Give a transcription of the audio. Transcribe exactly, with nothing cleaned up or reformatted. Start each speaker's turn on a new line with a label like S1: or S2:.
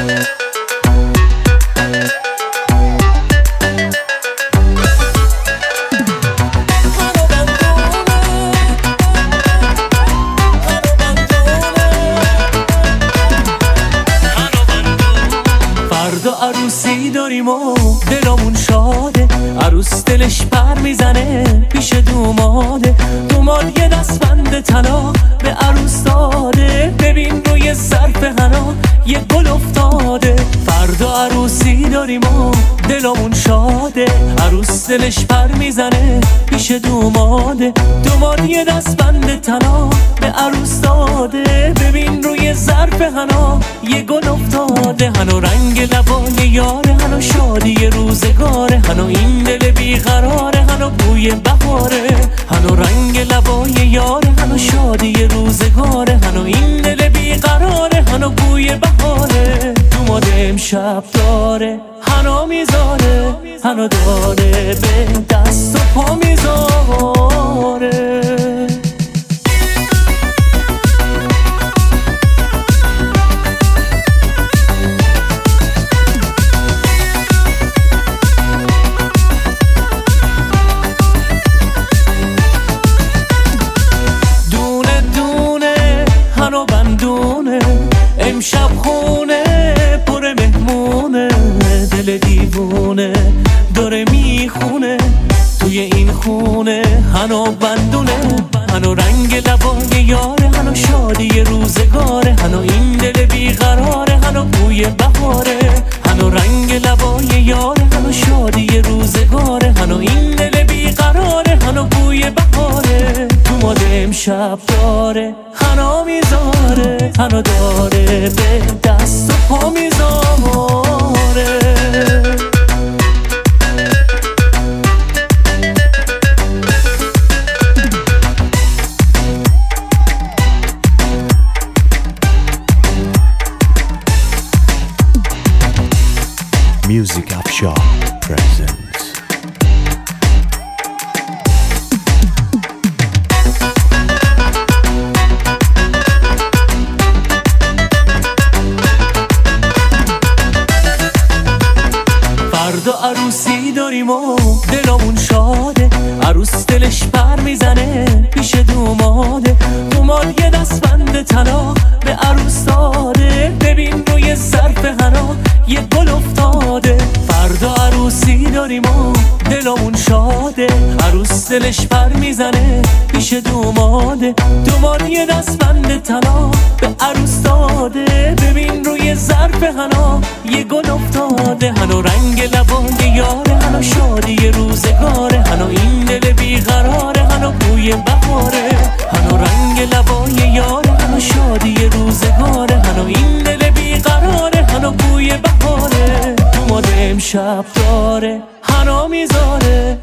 S1: عروسی داریم و دلمون شاده، عروس دلش پر میزنه پیش دوماده. دوماد یه دستبند طلا به عروس داده، ببین روی ظرف حنا یه گل افتاده. فردا عروسی داریم و دلمون شاده، عروس دلش پر میزنه پیش دوماده. دوماد یه دستبند طلا به عروس داده، ببین روی ظرف حنا یه گل افتاده. حنا رنگ لبای یاره، حنا شادی روزگاره، حنا این دل بیقراره، حنا بوی بهاره. حنا رنگ لبای یاره، حنا شادی روزگاره، حنا این دل بیقراره، حنا بوی بهاره. دوماد امشب داره حنا میذاره، حنا داره به دست و پا میذاره. امشب خونه پر مهمونه، دل دیوونه داره میخونه توی این خونه. حنا بندونه، حنا رنگ لبای یاره، حنا شادی روزگاره، حنا این دل بیقراره، حنا بوی بهاره. حنا رنگ لبای یاره، حنا شادی روزگاره، حنا این دل بیقراره، حنا بوی بهاره. دوماد امشب داره حنا میذاره، حنا داره به دست و پا میذاره.
S2: Music Upshot presents
S1: فردا عروسی داریم و دلمون شاده، عروس دلش پر میزنه پیش دوماده. دوماد یه دستبند طلا به عروس داده، ببین روی ظرف حنا یه گل افتاده. فردا عروسی داریم و دلمون شاده، عروس دلش پر میزنه پیش دوماده. دوماد یه دستبند طلا به عروس داده، ببین روی ظرف حنا یه گل افتاده. حنا رنگ لبای یاره، حنا شادی روزگاره، حنا این دل بیقراره، حنا بوی بهاره. حنا رنگ لبای یاره، حنا شادی روزگاره، حنا این دل بیقراره، حنا بوی بهاره. دوماد امشب داره حنا میذاره،